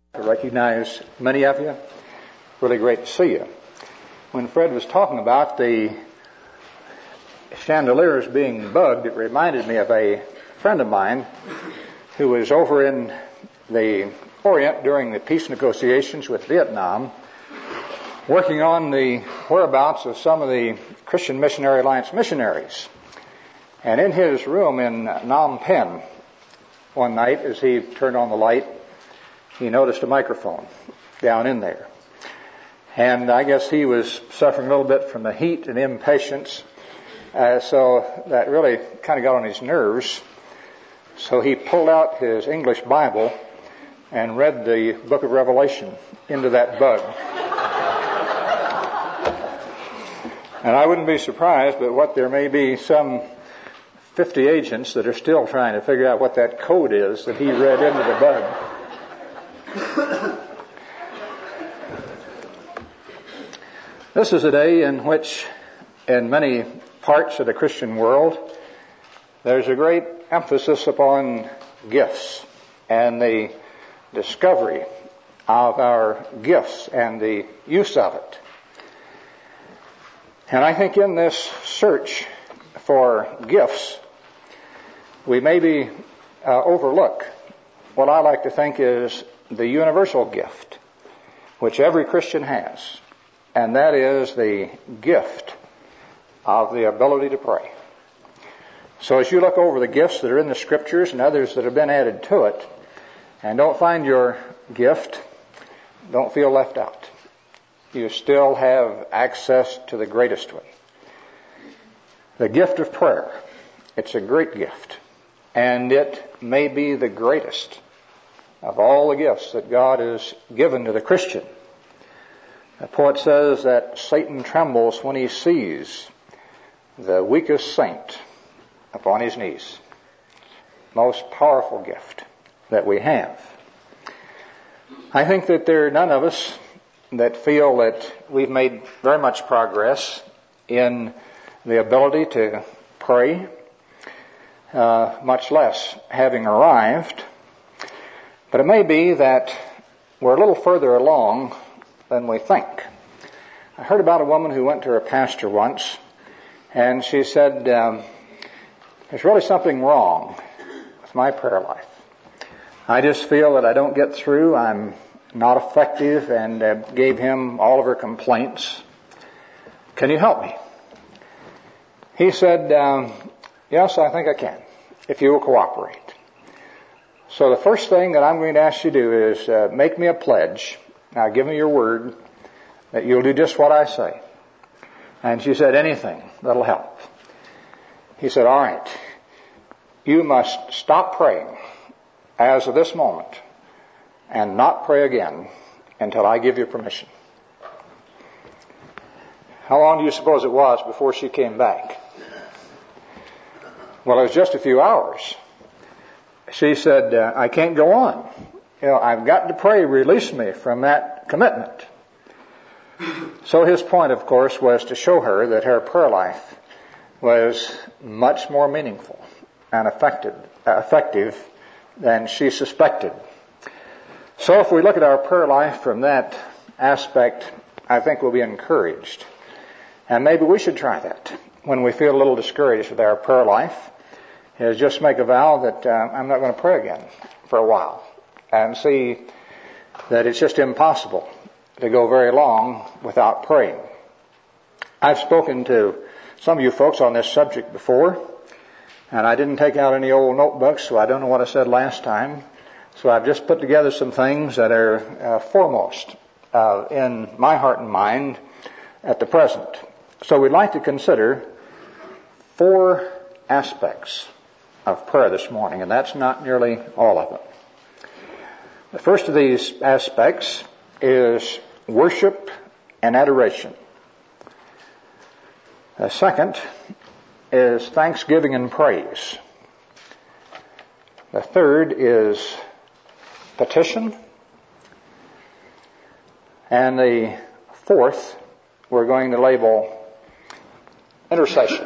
I recognize many of you. Really great to see you. When Fred was talking about the chandeliers being bugged, it reminded me of a friend of mine who was over in the Orient during the peace negotiations with Vietnam, working on the whereabouts of some of the Christian Missionary Alliance missionaries. And in his room in Phnom Penh, one night as he turned on the light, he noticed a microphone down in there. And I guess he was suffering a little bit from the heat and impatience, so that really kind of got on his nerves. So he pulled out his English Bible and read the book of Revelation into that bug. And I wouldn't be surprised, but what there may be some 50 agents that are still trying to figure out what that code is that he read into the bug. This is a day in which, in many parts of the Christian world, there's a great emphasis upon gifts and the discovery of our gifts and the use of it. And I think in this search for gifts, we maybe overlook what I like to think is the universal gift, which every Christian has, and that is the gift of the ability to pray. So as you look over the gifts that are in the Scriptures and others that have been added to it, and don't find your gift, don't feel left out. You still have access to the greatest one. The gift of prayer. It's a great gift, and it may be the greatest of all the gifts that God has given to the Christian. The poet says that Satan trembles when he sees the weakest saint upon his knees. Most powerful gift that we have. I think that there are none of us that feel that we've made very much progress in the ability to pray, much less having arrived. But it may be that we're a little further along than we think. I heard about a woman who went to her pastor once, and she said, there's really something wrong with my prayer life. I just feel that I don't get through. I'm not effective, and gave him all of her complaints. Can you help me? He said, yes, I think I can, if you will cooperate. So the first thing that I'm going to ask you to do is make me a pledge. Now give me your word that you'll do just what I say. And she said, anything that'll help. He said, all right, you must stop praying as of this moment and not pray again until I give you permission. How long do you suppose it was before she came back? Well, it was just a few hours. She said, I can't go on. I've got to pray, release me from that commitment. So his point, of course, was to show her that her prayer life was much more meaningful and effective than she suspected. So if we look at our prayer life from that aspect, I think we'll be encouraged. And maybe we should try that when we feel a little discouraged with our prayer life, is just make a vow that I'm not going to pray again for a while, and see that it's just impossible to go very long without praying. I've spoken to some of you folks on this subject before, and I didn't take out any old notebooks, so I don't know what I said last time. So I've just put together some things that are foremost in my heart and mind at the present. So we'd like to consider 4 aspects of prayer this morning, and that's not nearly all of them. The first of these aspects is worship and adoration. The second is thanksgiving and praise. The third is petition. And the fourth we're going to label intercession.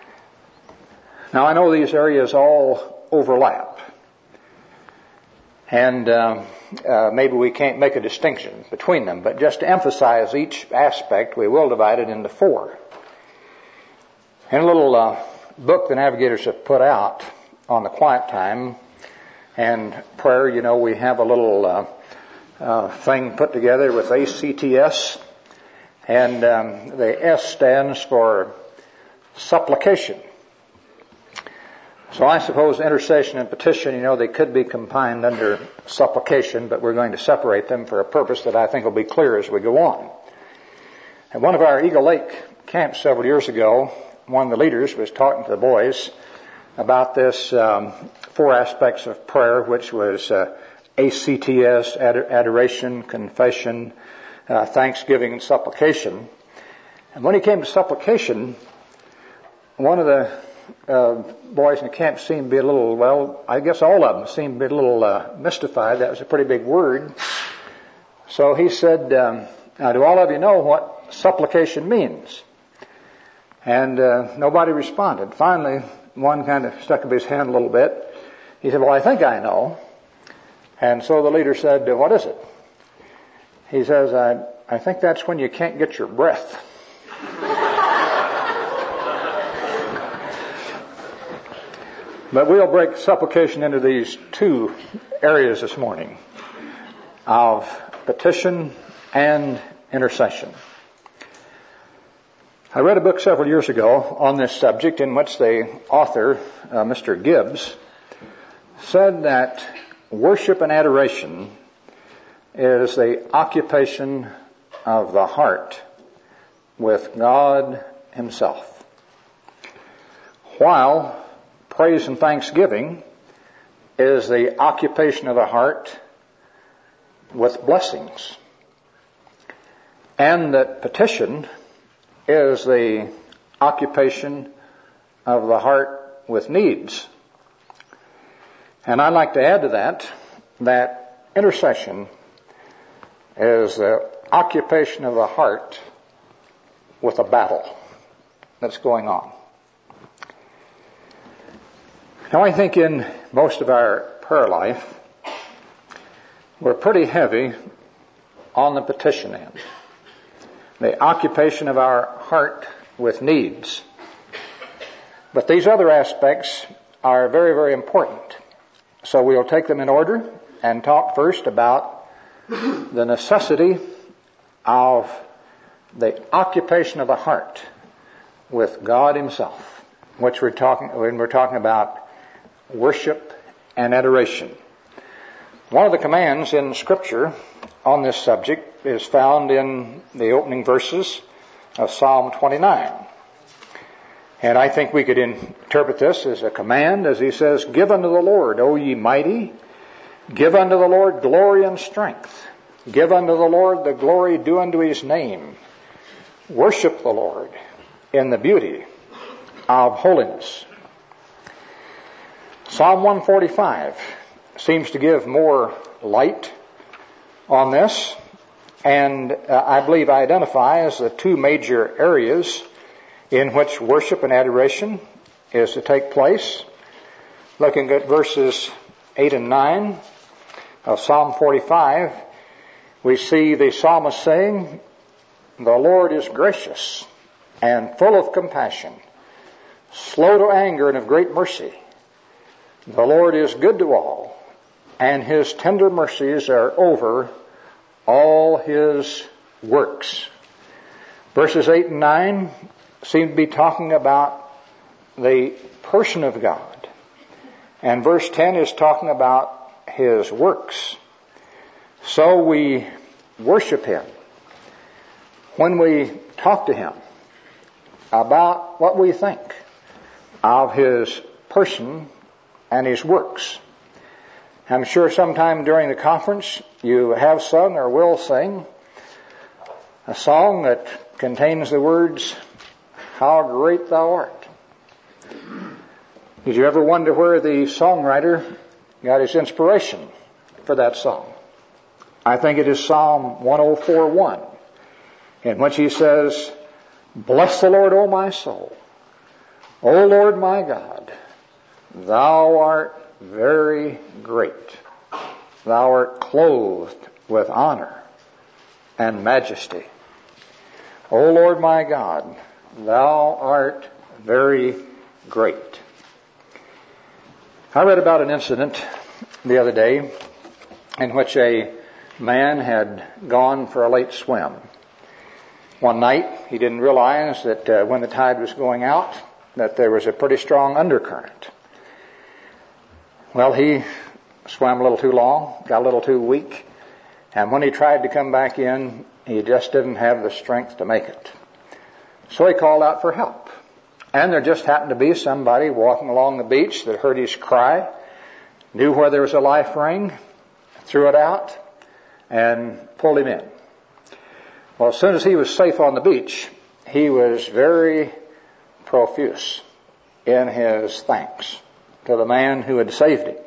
Now I know these areas all overlap. And maybe we can't make a distinction between them, but just to emphasize each aspect, we will divide it into 4. In a little book the Navigators have put out on the quiet time and prayer, you know, we have a little thing put together with ACTS, and the S stands for supplication. So I suppose intercession and petition, you know, they could be combined under supplication, but we're going to separate them for a purpose that I think will be clear as we go on. At one of our Eagle Lake camps several years ago, one of the leaders was talking to the boys about this 4 aspects of prayer, which was ACTS, adoration, confession, thanksgiving, and supplication. And when he came to supplication, one of the boys in the camp seemed to be a little, well, I guess all of them seemed to be a little mystified. That was a pretty big word. So he said, now do all of you know what supplication means? And nobody responded. Finally, one kind of stuck up his hand a little bit. He said, well, I think I know. And so the leader said, what is it? He says, I think that's when you can't get your breath. But we'll break supplication into these 2 areas this morning of petition and intercession. I read a book several years ago on this subject in which the author, Mr. Gibbs, said that worship and adoration is the occupation of the heart with God Himself, while praise and thanksgiving is the occupation of the heart with blessings, and that petition is the occupation of the heart with needs. And I'd like to add to that intercession is the occupation of the heart with a battle that's going on. Now I think in most of our prayer life, we're pretty heavy on the petition end. The occupation of our heart with needs. But these other aspects are very, very important. So we'll take them in order and talk first about the necessity of the occupation of the heart with God Himself, when we're talking about worship and adoration. One of the commands in Scripture on this subject is found in the opening verses of Psalm 29. And I think we could interpret this as a command, as he says, give unto the Lord, O ye mighty, give unto the Lord glory and strength. Give unto the Lord the glory due unto His name. Worship the Lord in the beauty of holiness. Psalm 145 seems to give more light on this, and I believe identifies the 2 major areas in which worship and adoration is to take place. Looking at verses 8 and 9 of Psalm 45, we see the psalmist saying, the Lord is gracious and full of compassion, slow to anger and of great mercy. The Lord is good to all, and His tender mercies are over all His works. Verses 8 and 9 seem to be talking about the person of God. And verse 10 is talking about His works. So we worship Him when we talk to Him about what we think of His person and His works. I'm sure sometime during the conference you have sung or will sing a song that contains the words, How Great Thou Art. Did you ever wonder where the songwriter got his inspiration for that song? I think it is Psalm 104:1, in which he says, Bless the Lord, O my soul. O Lord my God, Thou art very great. thou art clothed with honor and majesty. O Lord my God, thou art very great. I read about an incident the other day in which a man had gone for a late swim. One night, he didn't realize that when the tide was going out, that there was a pretty strong undercurrent. Well, he swam a little too long, got a little too weak, and when he tried to come back in, he just didn't have the strength to make it. So he called out for help. And there just happened to be somebody walking along the beach that heard his cry, knew where there was a life ring, threw it out, and pulled him in. Well, as soon as he was safe on the beach, he was very profuse in his thanks to the man who had saved him.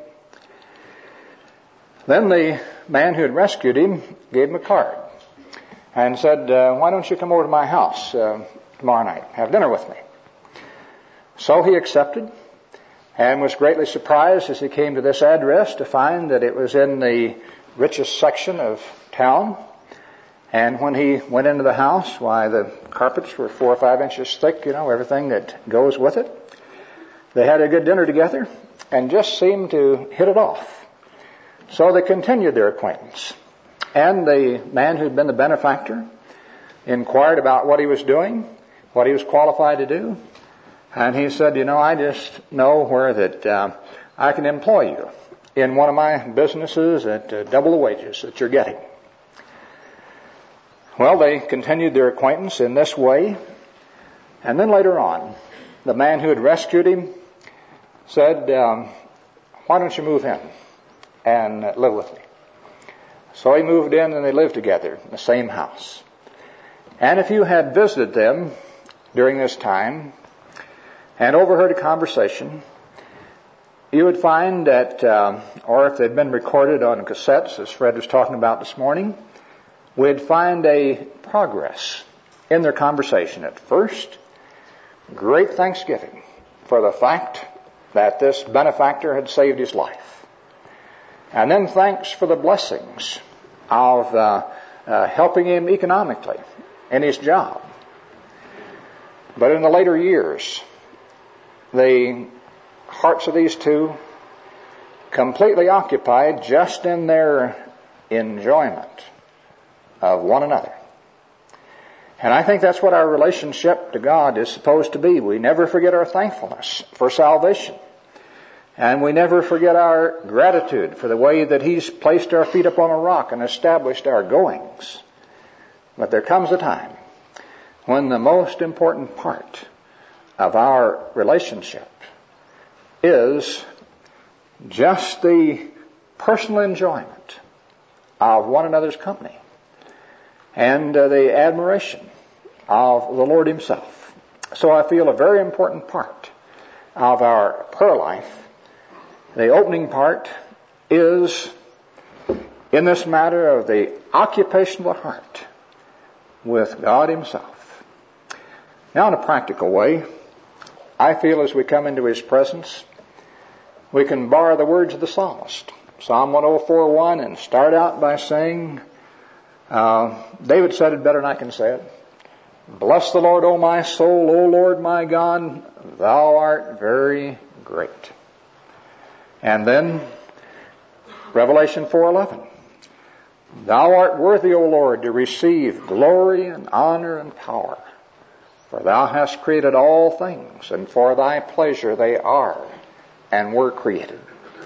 Then the man who had rescued him gave him a card and said, why don't you come over to my house tomorrow night, have dinner with me? So he accepted and was greatly surprised as he came to this address to find that it was in the richest section of town. And when he went into the house, why, the carpets were 4 or 5 inches thick, everything that goes with it. They had a good dinner together and just seemed to hit it off. So they continued their acquaintance. And the man who'd been the benefactor inquired about what he was doing, what he was qualified to do. And he said, I just know where that I can employ you in one of my businesses at double the wages that you're getting. Well, they continued their acquaintance in this way. And then later on, the man who had rescued him said, why don't you move in and live with me? So he moved in and they lived together in the same house. And if you had visited them during this time and overheard a conversation, you would find that, or if they'd been recorded on cassettes, as Fred was talking about this morning, we'd find a progress in their conversation. At first, great thanksgiving for the fact that this benefactor had saved his life. And then thanks for the blessings of helping him economically in his job. But in the later years, the hearts of these two completely occupied just in their enjoyment of one another. And I think that's what our relationship to God is supposed to be. We never forget our thankfulness for salvation. And we never forget our gratitude for the way that He's placed our feet upon a rock and established our goings. But there comes a time when the most important part of our relationship is just the personal enjoyment of one another's company and the admiration of the Lord Himself. So I feel a very important part of our prayer life, the opening part, is in this matter of the occupation of the heart with God Himself. Now, in a practical way, I feel as we come into His presence, we can borrow the words of the psalmist, Psalm 104:1, and start out by saying, David said it better than I can say it. Bless the Lord, O my soul, O Lord my God, thou art very great. And then Revelation 4:11. Thou art worthy, O Lord, to receive glory and honor and power. For thou hast created all things, and for thy pleasure they are and were created.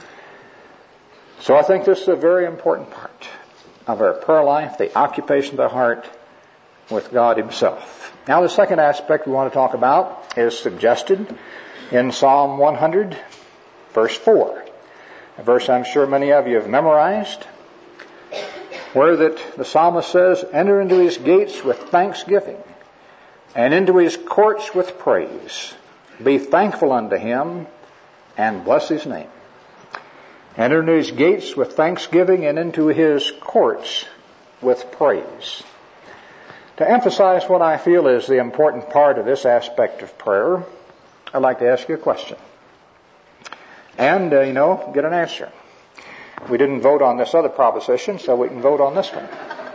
So I think this is a very important part of our prayer life, the occupation of the heart with God Himself. Now the second aspect we want to talk about is suggested in Psalm 100, verse 4. A verse I'm sure many of you have memorized, where that the psalmist says, enter into His gates with thanksgiving, and into His courts with praise. Be thankful unto Him, and bless His name. Enter into His gates with thanksgiving, and into His courts with praise. To emphasize what I feel is the important part of this aspect of prayer, I'd like to ask you a question. And, get an answer. We didn't vote on this other proposition, so we can vote on this one.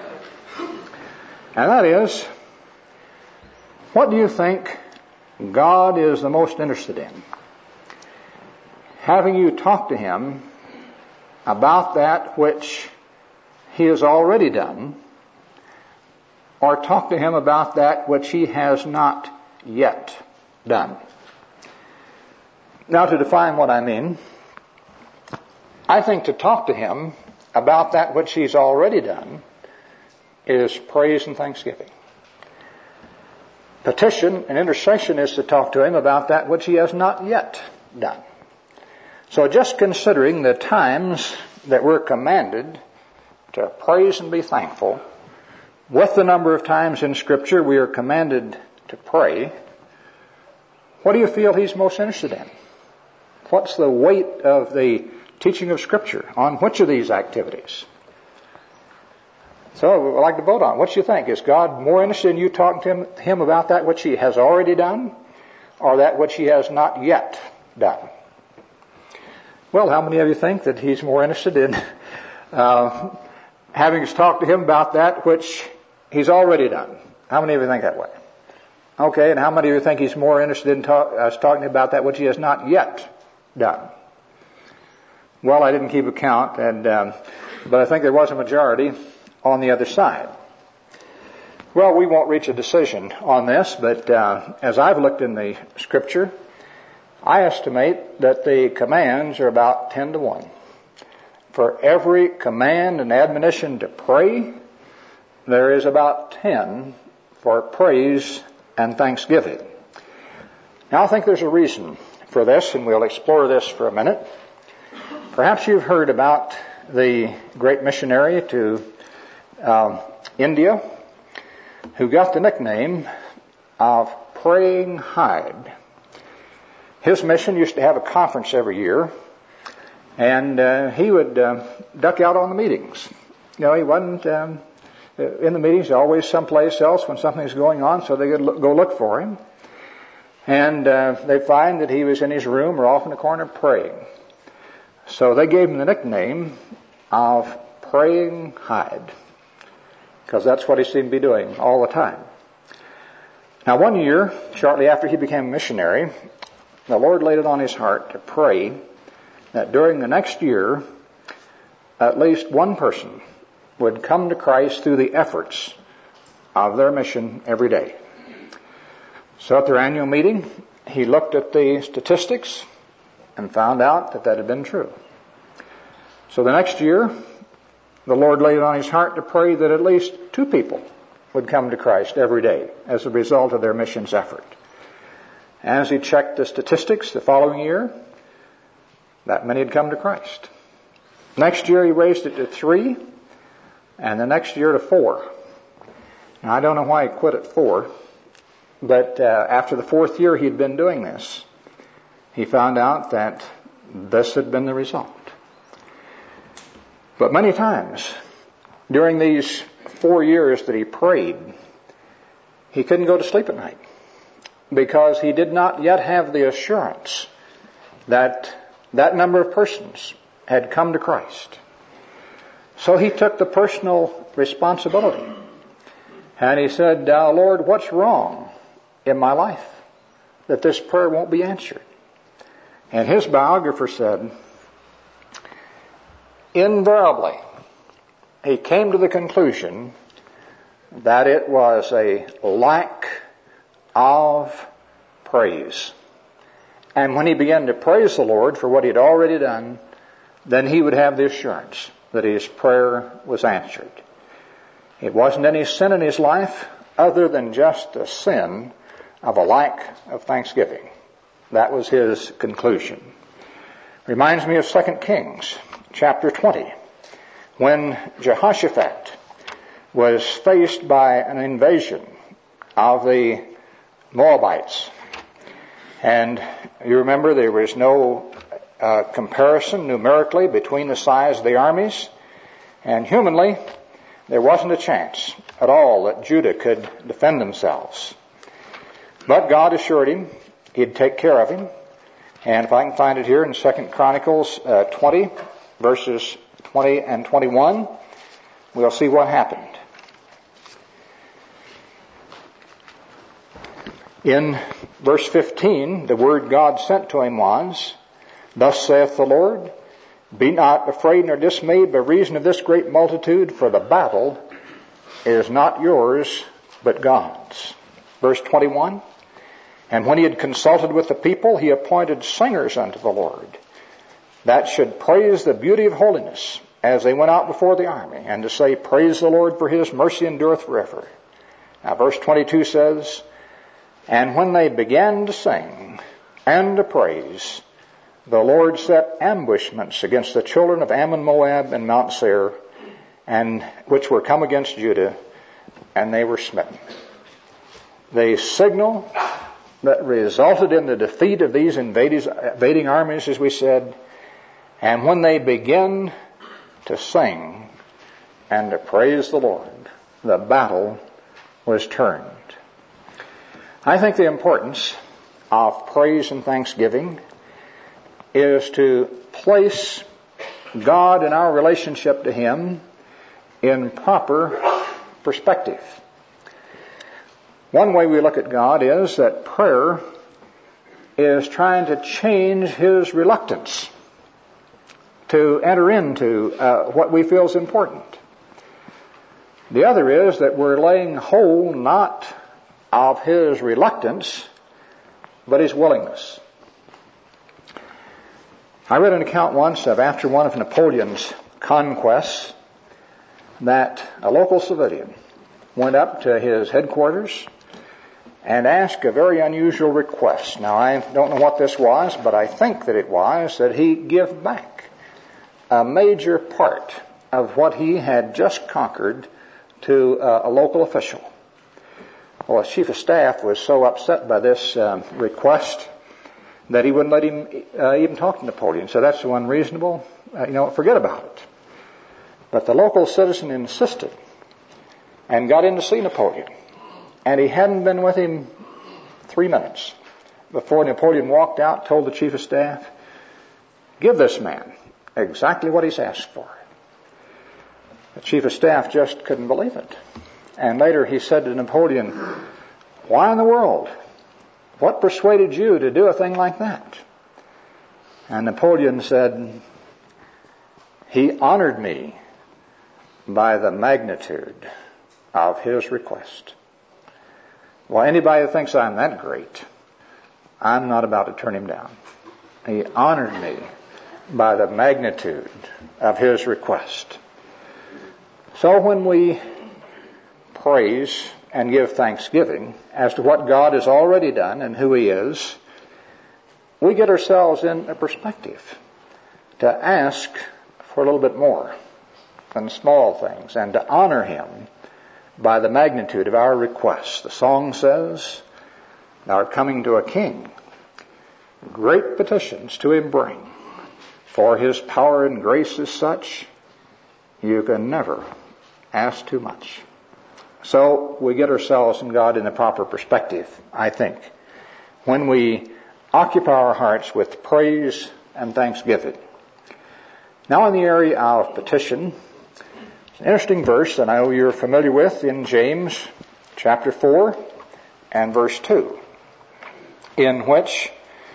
And that is, what do you think God is the most interested in? Having you talk to Him about that which He has already done, or talk to Him about that which He has not yet done. Now, to define what I mean, I think to talk to Him about that which He's already done is praise and thanksgiving. Petition and intercession is to talk to Him about that which He has not yet done. So just considering the times that we're commanded to praise and be thankful, with the number of times in Scripture we are commanded to pray, what do you feel He's most interested in? What's the weight of the teaching of Scripture on which of these activities? So we'd like to vote on it. What do you think? Is God more interested in you talking to Him about that which He has already done, or that which He has not yet done? Well, how many of you think that He's more interested in having us talk to Him about that which He's already done? How many of you think that way? Okay, and how many of you think He's more interested in us talking about that which He has not yet done? Well, I didn't keep account, but I think there was a majority on the other side. Well, we won't reach a decision on this, but as I've looked in the Scripture, I estimate that the commands are about 10 to 1. For every command and admonition to pray, there is about 10 for praise and thanksgiving. Now, I think there's a reason for this, and we'll explore this for a minute. Perhaps you've heard about the great missionary to India who got the nickname of Praying Hyde. His mission used to have a conference every year, and he would duck out on the meetings. You know, he wasn't in the meetings, always someplace else when something's going on, so they could go look for him. And they'd find that he was in his room or off in the corner praying. So they gave him the nickname of Praying Hyde, because that's what he seemed to be doing all the time. Now, one year, shortly after he became a missionary, the Lord laid it on his heart to pray that during the next year, at least one person would come to Christ through the efforts of their mission every day. So at their annual meeting, he looked at the statistics and found out that that had been true. So the next year, the Lord laid it on his heart to pray that at least 2 people would come to Christ every day as a result of their missions effort. As he checked the statistics the following year, that many had come to Christ. Next year he raised it to 3, and the next year to 4. Now, I don't know why he quit at 4, but after the 4th year he'd been doing this, he found out that this had been the result. But many times during these 4 years that he prayed, he couldn't go to sleep at night because he did not yet have the assurance that that number of persons had come to Christ. So he took the personal responsibility and he said, Lord, what's wrong in my life that this prayer won't be answered? And his biographer said, invariably, he came to the conclusion that it was a lack of praise. And when he began to praise the Lord for what he had already done, then he would have the assurance that his prayer was answered. It wasn't any sin in his life other than just the sin of a lack of thanksgiving. That was his conclusion. Reminds me of 2 Kings chapter 20, when Jehoshaphat was faced by an invasion of the Moabites. And you remember there was no comparison numerically between the size of the armies, and humanly there wasn't a chance at all that Judah could defend themselves. But God assured him he'd take care of him. And if I can find it here in 2 Chronicles 20, verses 20 and 21, we'll see what happened. In verse 15, the word God sent to him was, "Thus saith the Lord, be not afraid nor dismayed by reason of this great multitude, for the battle is not yours, but God's." Verse 21, "And when he had consulted with the people, he appointed singers unto the Lord, that should praise the beauty of holiness, as they went out before the army, and to say, Praise the Lord, for his mercy endureth forever." Now verse 22 says, "And when they began to sing and to praise, the Lord set ambushments against the children of Ammon, Moab, and Mount Seir, and which were come against Judah, and they were smitten." The signal that resulted in the defeat of these invading armies, as we said, "And when they begin to sing and to praise the Lord, the battle was turned." I think the importance of praise and thanksgiving is to place God and our relationship to Him in proper perspective. One way we look at God is that prayer is trying to change His reluctance to enter into what we feel is important. The other is that we're laying hold not of His reluctance, but His willingness. I read an account once of after one of Napoleon's conquests that a local civilian went up to his headquarters and asked a very unusual request. Now, I don't know what this was, but I think that it was that he give back a major part of what he had just conquered to a local official. Well, his chief of staff was so upset by this request that he wouldn't let him even talk to Napoleon. So that's so unreasonable. Forget about it. But the local citizen insisted and got in to see Napoleon. And he hadn't been with him 3 minutes before Napoleon walked out, told the chief of staff, "Give this man exactly what he's asked for." The chief of staff just couldn't believe it. And later he said to Napoleon, "Why in the world? What persuaded you to do a thing like that?" And Napoleon said, "He honored me by the magnitude of his request." Well, anybody who thinks I'm that great, I'm not about to turn him down. He honored me by the magnitude of his request. So when we praise and give thanksgiving as to what God has already done and who He is, we get ourselves in a perspective to ask for a little bit more than small things and to honor Him by the magnitude of our requests. The song says, "Thou art coming to a king, great petitions to Him bring, for His power and grace is such, you can never ask too much." So we get ourselves and God in the proper perspective, I think, when we occupy our hearts with praise and thanksgiving. Now in the area of petition, an interesting verse that I know you're familiar with in James chapter 4 and verse 2, in which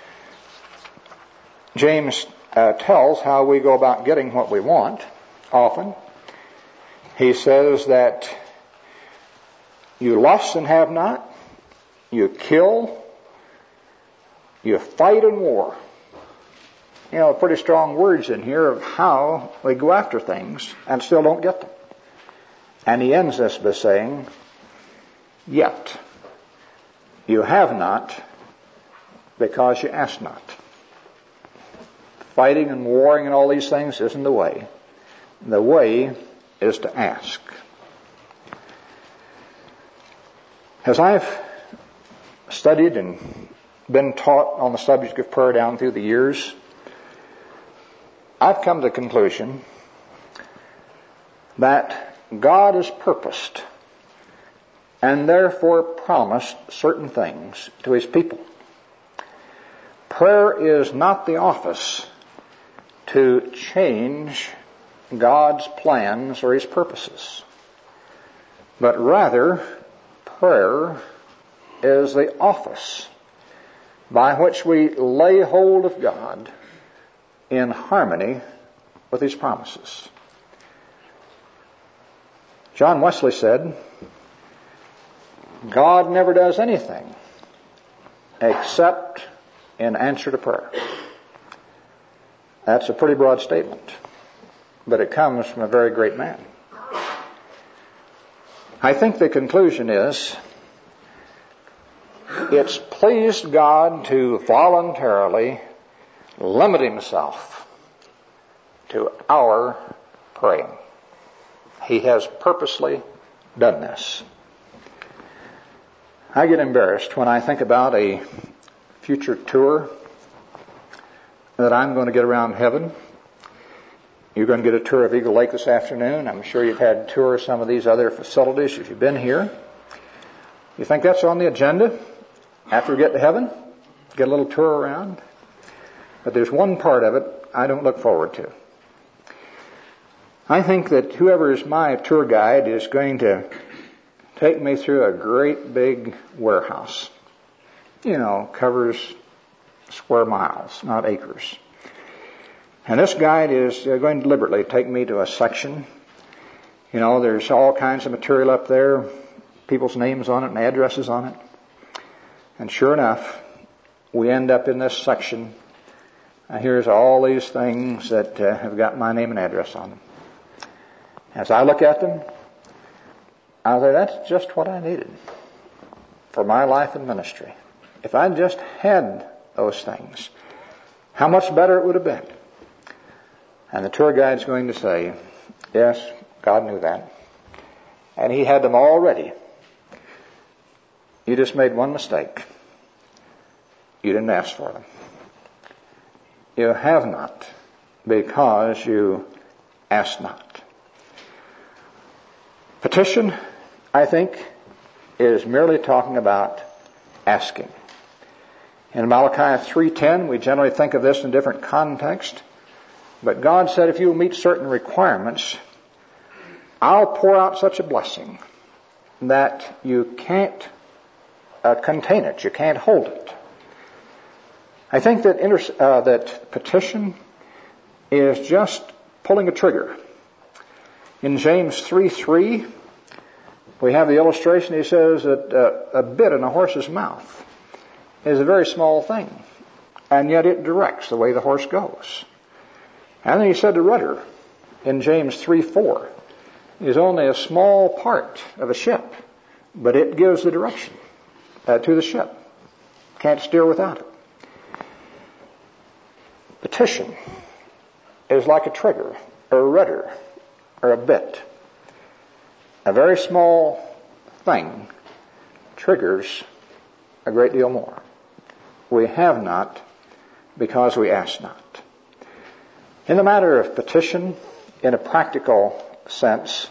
James tells how we go about getting what we want often. He says that you lust and have not, you kill, you fight in war. Pretty strong words in here of how we go after things and still don't get them. And he ends this by saying, "Yet you have not because you ask not." Fighting and warring and all these things isn't the way. The way is to ask. As I've studied and been taught on the subject of prayer down through the years, I've come to the conclusion that God has purposed and therefore promised certain things to His people. Prayer is not the office to change God's plans or His purposes, but rather prayer is the office by which we lay hold of God in harmony with His promises. John Wesley said, God never does anything except in answer to prayer. That's a pretty broad statement, but it comes from a very great man. I think the conclusion is, it's pleased God to voluntarily limit Himself to our praying. He has purposely done this. I get embarrassed when I think about a future tour that I'm going to get around heaven. You're going to get a tour of Eagle Lake this afternoon. I'm sure you've had a tour of some of these other facilities if you've been here. You think that's on the agenda? After we get to heaven, get a little tour around? But there's one part of it I don't look forward to. I think that whoever is my tour guide is going to take me through a great big warehouse. Covers square miles, not acres. And this guide is going to deliberately take me to a section. There's all kinds of material up there, people's names on it and addresses on it. And sure enough, we end up in this section. Here's all these things that have got my name and address on them. As I look at them, I say, that's just what I needed for my life and ministry. If I just had those things, how much better it would have been. And the tour guide's going to say, yes, God knew that. And He had them all ready. You just made one mistake. You didn't ask for them. You have not because you asked not. Petition, I think, is merely talking about asking. In Malachi 3:10, we generally think of this in different context. But God said, if you will meet certain requirements, I'll pour out such a blessing that you can't contain it. You can't hold it. I think that that petition is just pulling a trigger. In James 3:3, we have the illustration. He says that a bit in a horse's mouth is a very small thing, and yet it directs the way the horse goes. And then he said the rudder in James 3:4 is only a small part of a ship, but it gives the direction to the ship. Can't steer without it. Petition is like a trigger, or a rudder, or a bit. A very small thing triggers a great deal more. We have not because we ask not. In the matter of petition, in a practical sense,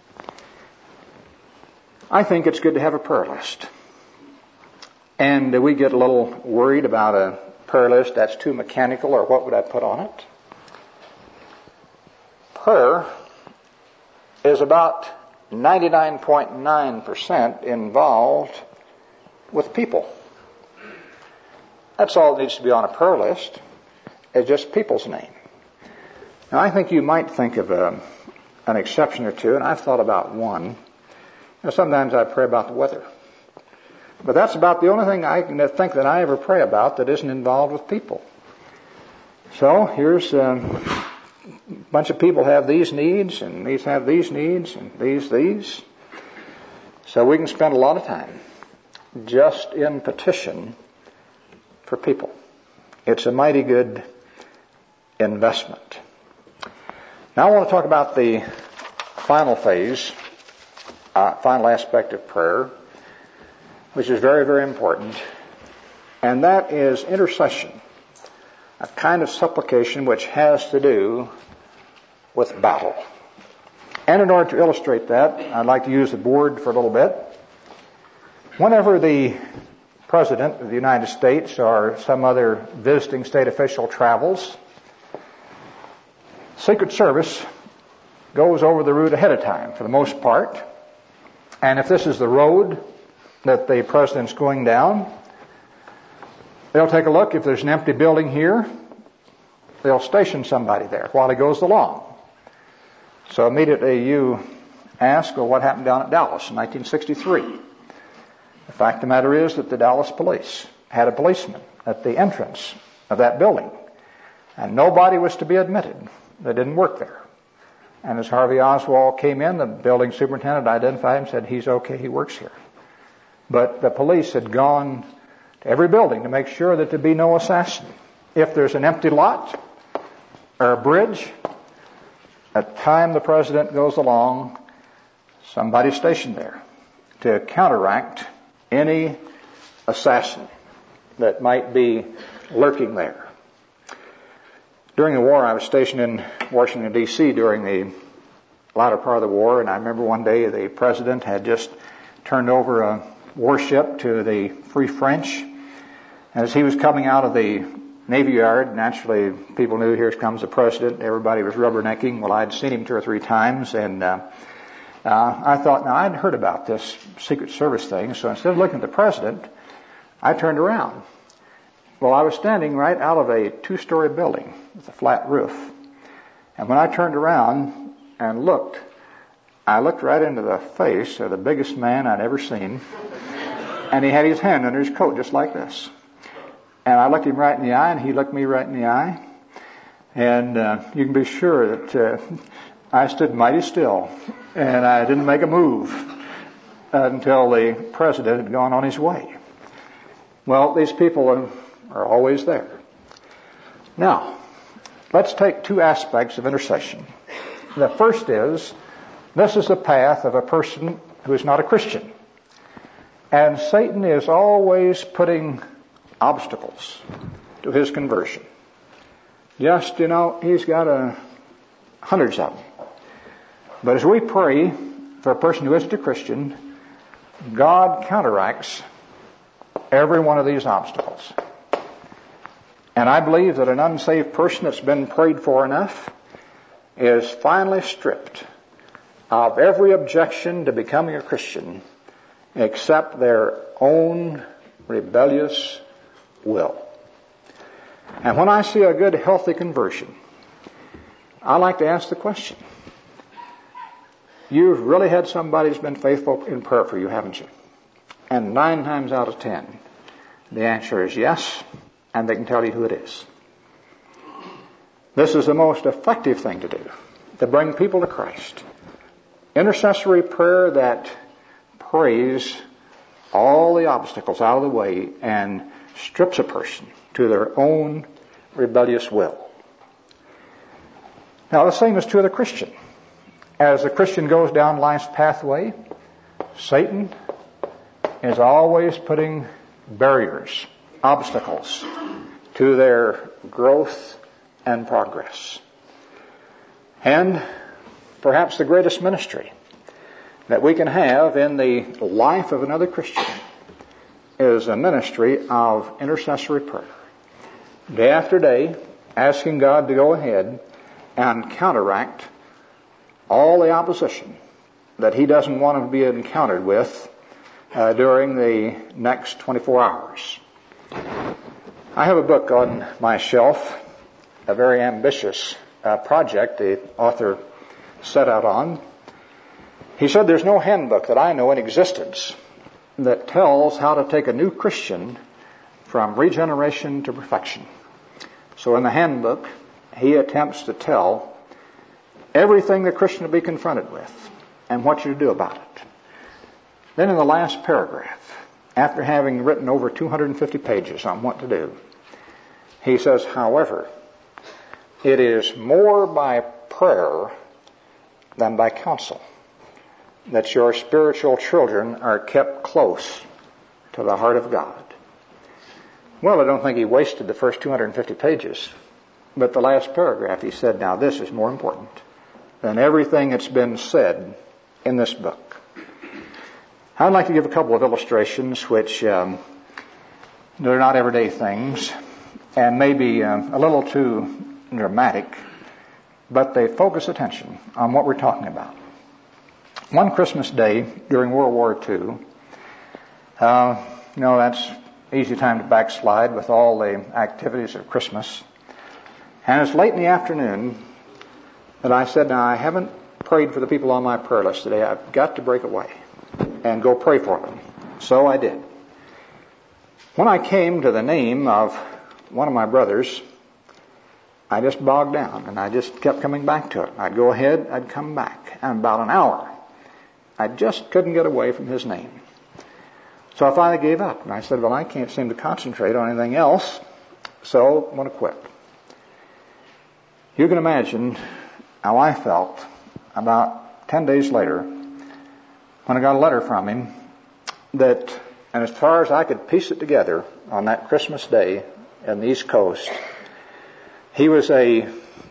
I think it's good to have a prayer list. And we get a little worried about a prayer list that's too mechanical, or what would I put on it? Prayer is about 99.9% involved with people. That's all that needs to be on a prayer list, is just people's name. Now, I think you might think of an exception or two, and I've thought about one. Sometimes I pray about the weather. But that's about the only thing I can think that I ever pray about that isn't involved with people. So here's a bunch of people have these needs, and these have these needs, and these. So we can spend a lot of time just in petition for people. It's a mighty good investment. Now I want to talk about the final phase, final aspect of prayer, which is very, very important, and that is intercession, a kind of supplication which has to do with battle. And in order to illustrate that, I'd like to use the board for a little bit. Whenever the President of the United States or some other visiting state official travels, Secret Service goes over the route ahead of time for the most part. And if this is the road that the president's going down, they'll take a look. If there's an empty building here, they'll station somebody there while he goes along. So immediately you ask, well, what happened down at Dallas in 1963? The fact of the matter is that the Dallas police had a policeman at the entrance of that building, and nobody was to be admitted that didn't work there. And as Harvey Oswald came in, the building superintendent identified him and said, he's okay, he works here. But the police had gone to every building to make sure that there'd be no assassin. If there's an empty lot or a bridge, at the time the president goes along, somebody's stationed there to counteract any assassin that might be lurking there. During the war, I was stationed in Washington, D.C. during the latter part of the war, and I remember one day the president had just turned over a warship to the Free French. As he was coming out of the Navy Yard, naturally people knew, here comes the president. Everybody was rubbernecking. Well, I'd seen him 2 or 3 times, and I thought, now I'd heard about this Secret Service thing, so instead of looking at the president, I turned around. Well, I was standing right out of a 2-story building with a flat roof. And when I turned around and looked, I looked right into the face of the biggest man I'd ever seen. And he had his hand under his coat just like this. And I looked him right in the eye, and he looked me right in the eye. And you can be sure that I stood mighty still, and I didn't make a move until the president had gone on his way. Well, these people are always there. Now, let's take 2 aspects of intercession. The first is, this is the path of a person who is not a Christian. And Satan is always putting obstacles to his conversion. Just, he's got hundreds of them. But as we pray for a person who isn't a Christian, God counteracts every one of these obstacles. And I believe that an unsaved person that's been prayed for enough is finally stripped of every objection to becoming a Christian except their own rebellious will. And when I see a good, healthy conversion, I like to ask the question, you've really had somebody who's been faithful in prayer for you, haven't you? And 9 times out of 10, the answer is yes, and they can tell you who it is. This is the most effective thing to do, to bring people to Christ. Intercessory prayer that prays all the obstacles out of the way and strips a person to their own rebellious will. Now, the same is true of the Christian. As the Christian goes down life's pathway, Satan is always putting barriers, obstacles to their growth and progress. And perhaps the greatest ministry that we can have in the life of another Christian is a ministry of intercessory prayer. Day after day, asking God to go ahead and counteract all the opposition that He doesn't want to be encountered with during the next 24 hours. I have a book on my shelf, a very ambitious project the author set out on. He said there's no handbook that I know in existence that tells how to take a new Christian from regeneration to perfection. So in the handbook, he attempts to tell everything the Christian will be confronted with and what you do about it. Then in the last paragraph, after having written over 250 pages on what to do, he says, however, it is more by prayer than by counsel that your spiritual children are kept close to the heart of God. Well, I don't think he wasted the first 250 pages, but the last paragraph he said, now this is more important than everything that's been said in this book. I'd like to give a couple of illustrations which they're not everyday things and maybe a little too dramatic, but they focus attention on what we're talking about. One Christmas day during World War II, that's easy time to backslide with all the activities of Christmas. And it's late in the afternoon that I said, now I haven't prayed for the people on my prayer list today. I've got to break away and go pray for them. So I did. When I came to the name of one of my brothers, I just bogged down and I just kept coming back to it. I'd go ahead, I'd come back. And about an hour, I just couldn't get away from his name. So I finally gave up and I said, well, I can't seem to concentrate on anything else, so I'm going to quit. You can imagine how I felt about 10 days later when I got a letter from him that, and as far as I could piece it together on that Christmas day in the East Coast, he was a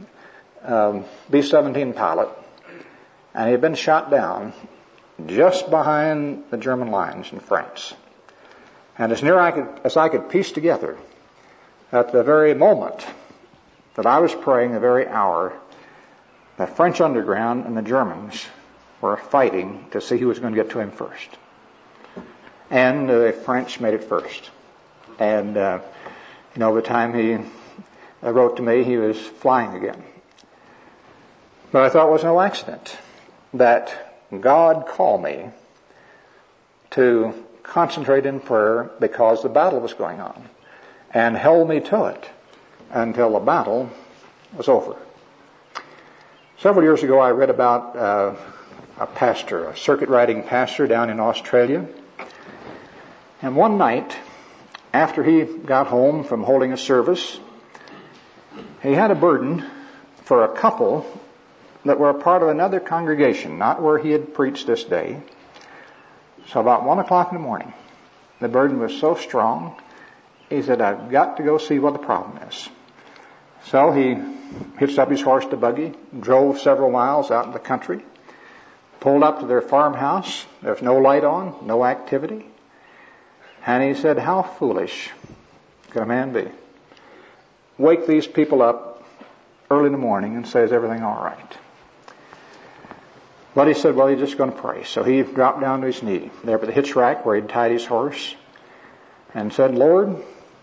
B-17 pilot and he had been shot down just behind the German lines in France. And as near as I could piece together, at the very moment that I was praying, the very hour, the French underground and the Germans were fighting to see who was going to get to him first. And the French made it first. And, by the time he wrote to me, he was flying again. But I thought it was no accident that God called me to concentrate in prayer because the battle was going on and held me to it until the battle was over. Several years ago, I read about a pastor, a circuit riding pastor down in Australia. And one night, after he got home from holding a service, he had a burden for a couple that were a part of another congregation, not where he had preached this day. So about 1 o'clock in the morning, the burden was so strong, he said, I've got to go see what the problem is. So he hitched up his horse to buggy, drove several miles out in the country, pulled up to their farmhouse. There's no light on, no activity. And he said, how foolish could a man be? Wake these people up early in the morning and say, is everything all right? But he said, well, he's just going to pray. So he dropped down to his knee there by the hitch rack where he'd tied his horse and said, Lord,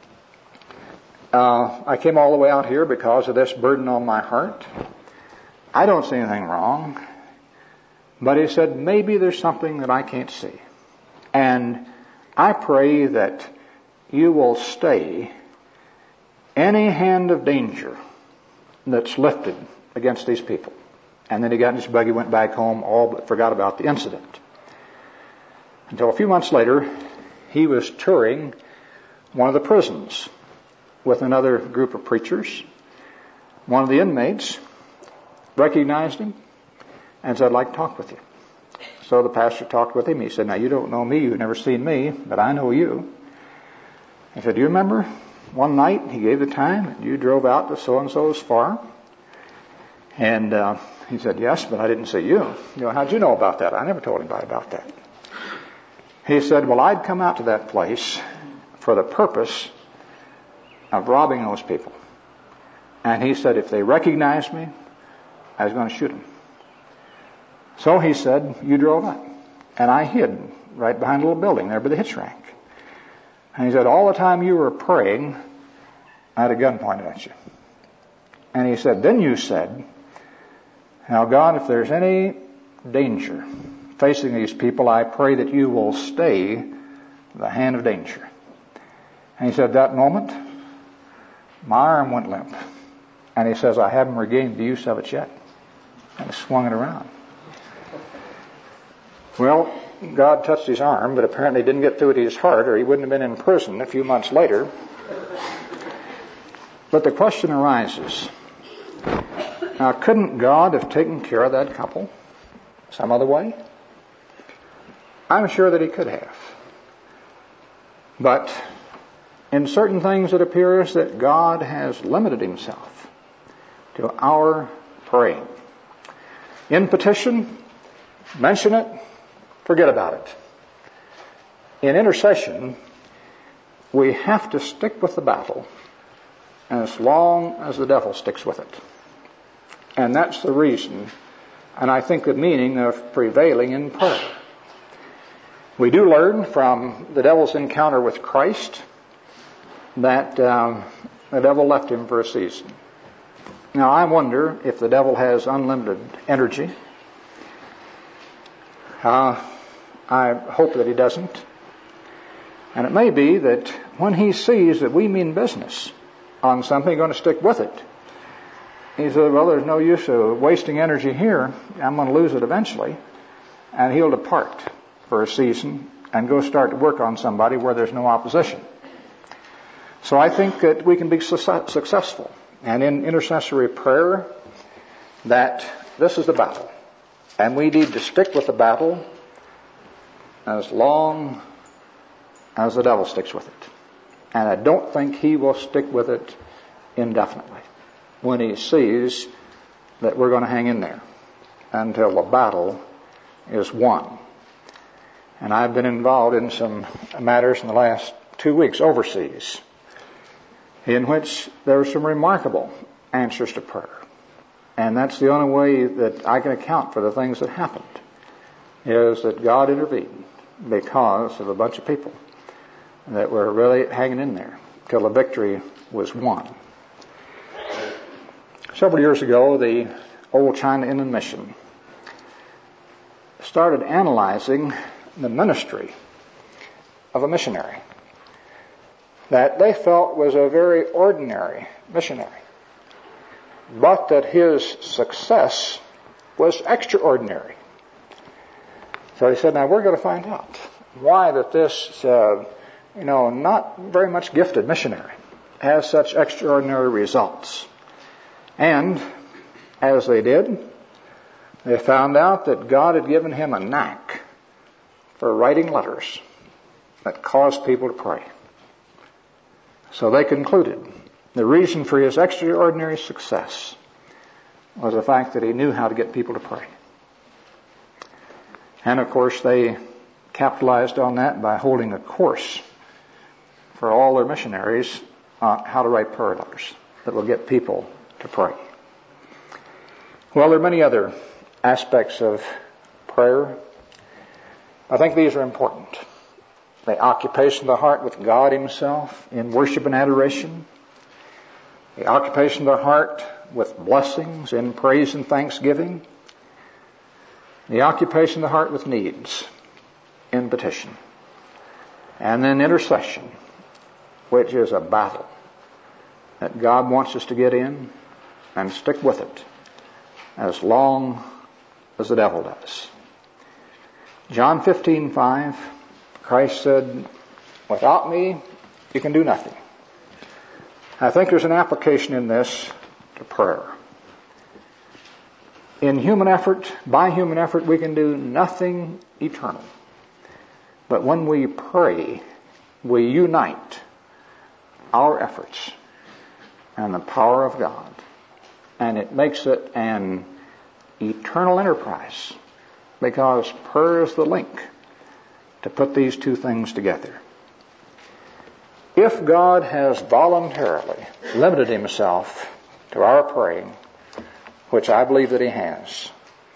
I came all the way out here because of this burden on my heart. I don't see anything wrong. But he said, maybe there's something that I can't see. And I pray that you will stay any hand of danger that's lifted against these people. And then he got in his buggy, went back home, all but forgot about the incident. Until a few months later, he was touring one of the prisons with another group of preachers. One of the inmates recognized him and said, I'd like to talk with you. So the pastor talked with him. He said, now you don't know me, you've never seen me, but I know you. He said, do you remember one night he gave the time and you drove out to so-and-so's farm? And he said, yes, but I didn't see you. How'd you know about that? I never told anybody about that. He said, well, I'd come out to that place for the purpose of robbing those people. And he said, if they recognized me, I was going to shoot them. So he said, you drove up. And I hid right behind a little building there by the hitch rack. And he said, all the time you were praying, I had a gun pointed at you. And he said, then you said, now God, if there's any danger facing these people, I pray that you will stay the hand of danger. And he said, that moment, my arm went limp. And he says, I haven't regained the use of it yet. And he swung it around. Well, God touched his arm, but apparently didn't get through to his heart, or he wouldn't have been in prison a few months later. But the question arises, now couldn't God have taken care of that couple some other way? I'm sure that he could have. But in certain things it appears that God has limited himself to our praying. In petition, mention it, forget about it. In intercession, we have to stick with the battle as long as the devil sticks with it. And that's the reason, and I think the meaning of prevailing in prayer. We do learn from the devil's encounter with Christ that the devil left him for a season. Now, I wonder if the devil has unlimited energy. I hope that he doesn't. And it may be that when he sees that we mean business on something, he's going to stick with it. He said, well, there's no use of wasting energy here. I'm going to lose it eventually. And he'll depart for a season and go start to work on somebody where there's no opposition. So I think that we can be successful. And in intercessory prayer, that this is the battle. And we need to stick with the battle as long as the devil sticks with it. And I don't think he will stick with it indefinitely when he sees that we're going to hang in there until the battle is won. And I've been involved in some matters in the last 2 weeks overseas in which there were some remarkable answers to prayer. And that's the only way that I can account for the things that happened, is that God intervened because of a bunch of people that were really hanging in there till the victory was won. Several years ago, the old China Inland Mission started analyzing the ministry of a missionary that they felt was a very ordinary missionary, but that his success was extraordinary. So he said, now we're going to find out why that this, not very much gifted missionary has such extraordinary results. And as they did, they found out that God had given him a knack for writing letters that caused people to pray. So they concluded the reason for his extraordinary success was the fact that he knew how to get people to pray. And of course they capitalized on that by holding a course for all their missionaries on how to write prayer letters that will get people to pray. Well, there are many other aspects of prayer. I think these are important. The occupation of the heart with God himself in worship and adoration. The occupation of the heart with blessings in praise and thanksgiving. The occupation of the heart with needs in petition. And then intercession, which is a battle that God wants us to get in and stick with it as long as the devil does. John 15:5, Christ said, without me, you can do nothing. I think there's an application in this to prayer. In human effort, by human effort, we can do nothing eternal. But when we pray, we unite our efforts and the power of God. And it makes it an eternal enterprise, because prayer is the link to put these two things together. If God has voluntarily limited himself to our praying, which I believe that he has,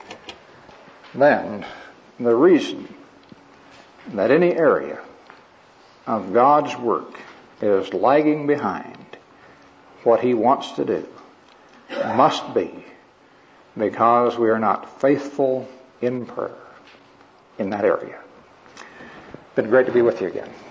then the reason that any area of God's work is lagging behind what he wants to do must be because we are not faithful in prayer in that area. It's been great to be with you again.